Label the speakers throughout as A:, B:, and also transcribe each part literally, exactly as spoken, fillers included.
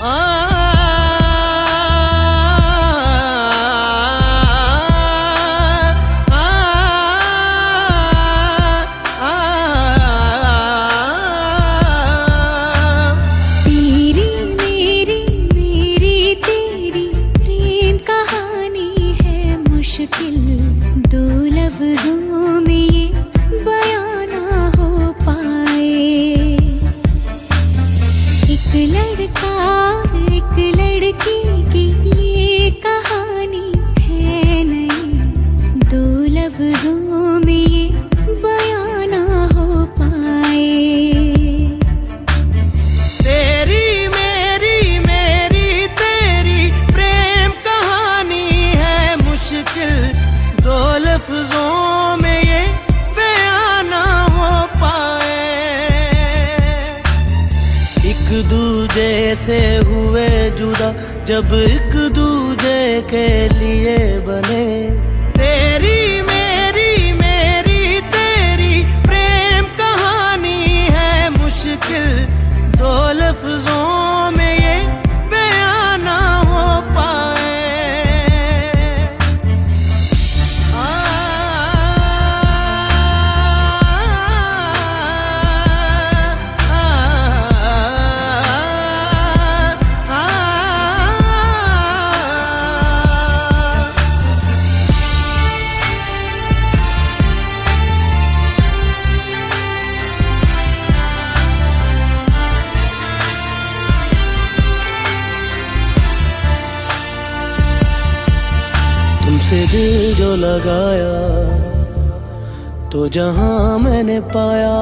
A: दो लफ्जों में ये बयां ना हो पाए। एक लड़का एक लड़की की ये कहानी है नहीं, दो लफ्जों में ये बयां ना हो पाए।
B: तेरी मेरी मेरी तेरी प्रेम कहानी है मुश्किल, दो लफ्जों में ये बयां ना हो पाए। एक दूजे से हुए जुदा जब एक दूजे के लिए बने, तेरी मेरी मेरी तेरी प्रेम कहानी है मुश्किल, दो लफ्जों में ये बयां ना हो पाए। तुमसे दिल जो लगाया तो जहां मैंने पाया,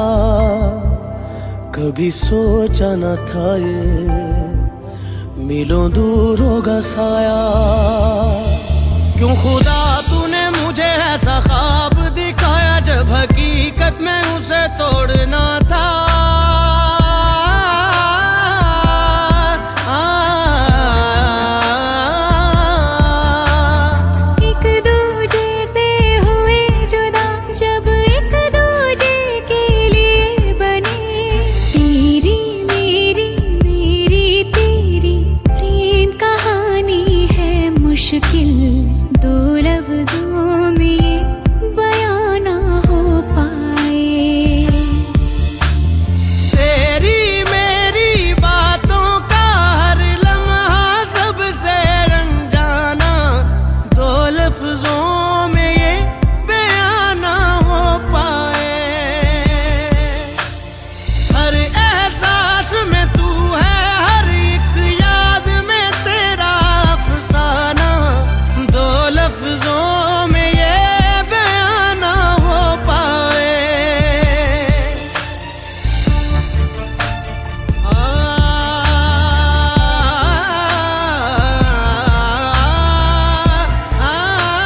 B: कभी सोचा न था ये मिलों दूर होगा साया। क्यों खुदा तूने मुझे ऐसा ख्वाब दिखाया जब हकीकत में उसे तोड़ना था। मुश्किल दो लफ्जों में ये बयां ना हो पाए। तेरी मेरी बातों का हर लम्हा सबसे अनजाना, दो लफ्जों में ये बयां ना हो पाए। हर एहसास में तू है, हर एक याद में तेरा अफसाना, दो लफ्जों में ये बयां ना हो पाए। आ, आ,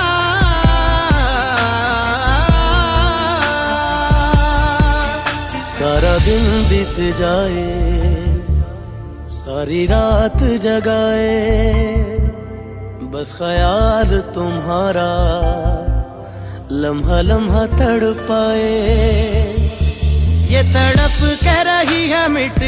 B: सारा दिन बीत जाए, सारी रात जगाए, बस ख्याल तुम्हारा लम्हा लम्हा तड़पाए। ये तड़प कह रही है मिट